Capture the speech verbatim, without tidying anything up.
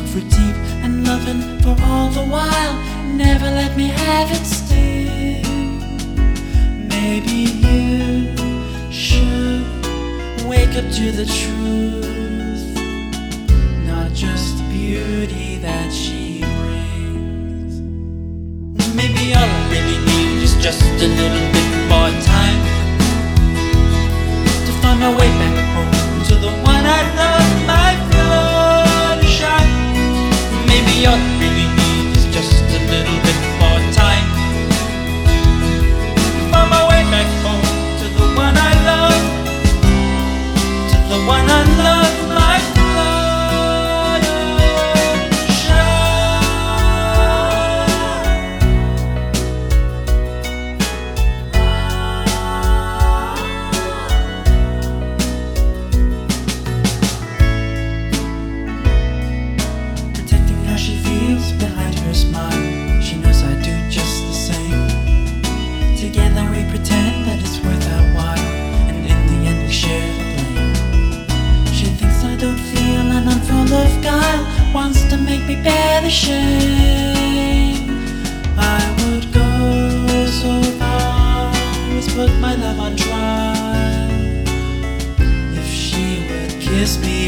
for deep and loving for all the while. Never let me have it stay. Maybe you should wake up to the truth, not just the beauty that she brings. Maybe all I really need is just a little bit more time to find my way back home to the one I love, my Fluttershy. Maybe all I really need is just a little bit more time to find my way back home to the one I love, to the one I love, my behind her smile. She knows I do just the same. Together we pretend that it's worth our while, and in the end we share the blame. She thinks I don't feel and I'm full of guile, wants to make me bear the shame. I would go so far as put my love on trial if she would kiss me